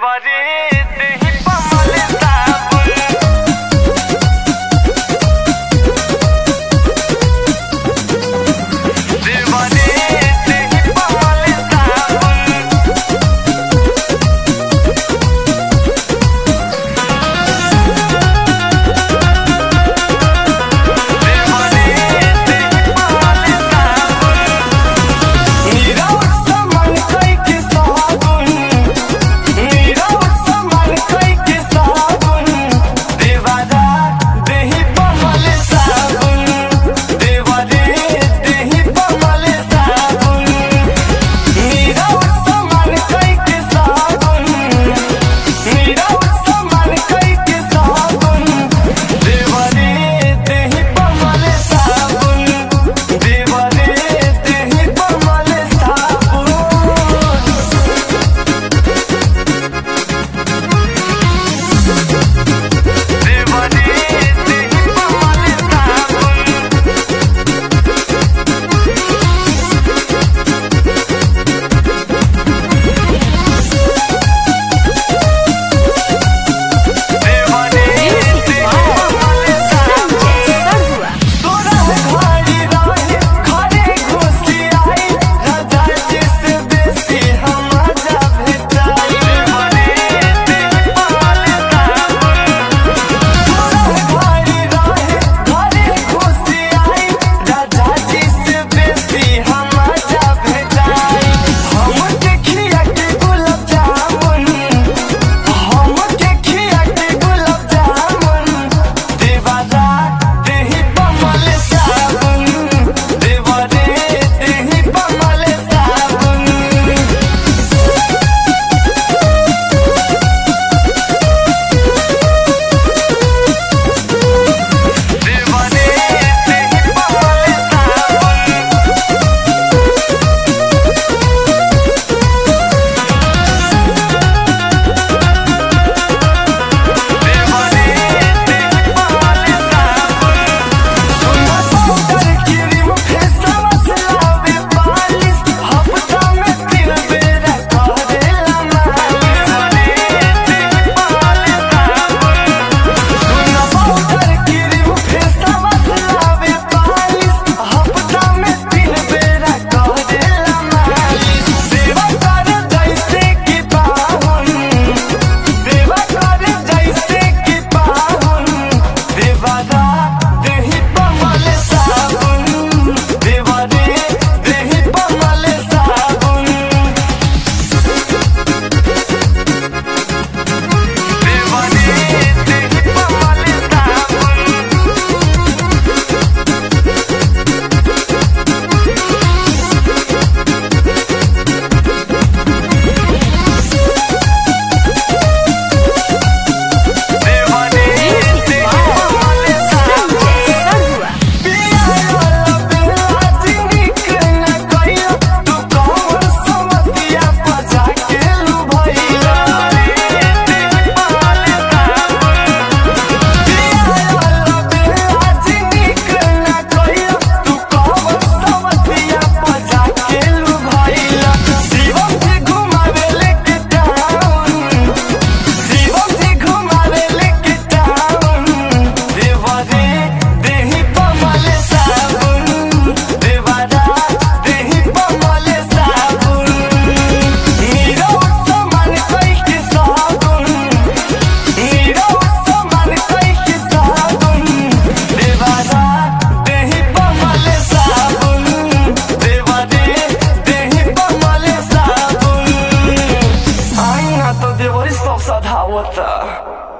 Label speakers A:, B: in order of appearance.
A: देवरे देहि पमल साबुन देवरे देहि पमल साबुन देवरे देहि पमल साबुन नीरव समन कई के साबुन नीरव समन कई के साबुन देवरा देहि पमल साबुन देवरे देहि पमल साबुन नीरव समन कई के साबुन नीरव समन कई के साबुन देवरे देहि पमल साबुन देवरे देहि पमल साबुन देवरे देहि पमल साबुन देवरे देहि पमल साबुन सोरह घड़ी रहे घरे घुसी आई राजा जिस बेसी हम जा भेटाई देवरे देहि पमल साबुन सोरह घड़ी रहे घरे घुसी आई राजा जिस बेसी हम जा भेटाई हम देखिया के गुलाब जामुन हम देखिया के गुलाब जामुन देवरा देहि पमल साबुन देवरे देहि पमल साबुन देवरे देहि पमल साबुन देवरे देहि पमल साबुन सोना पाउडर क्रीम फेसवाश लावे पालिश हफ्ता में 3 बेर करेला मालिश देवरे देहि पमल साबुन सोना पाउडर क्रीम फेसवाश लावे पालिश हफ्ता में 3 बेर करेला मालिश सेवा करे जैसे कि पाहुन सेवा करे जैसे कि पाहुन देवरा देहि पमल साबुन देवरे देहि पमल साबुन देवरे देहि पमल साबुन देवरे देहि पमल साबुन पियाला बिलाज निक न कइला तू कौन समतिया बजा के लुभइला देहि पमल साबुन पियाला बिलाज निक न कइला तू कौन समतिया बजा के लुभइला शिवम जी घुमावे लेके टाउन शिवम जी घुमावे लेके टाउन देवरे देहि पमल साबुन देवरा देहि पमल साबुन नीरव समन कई के साबुन नीरव समन कई के साबुन देवरा देहि पमल साबुन देवरे देहि पमल साबुन आई ना तो देवरी सब सधावता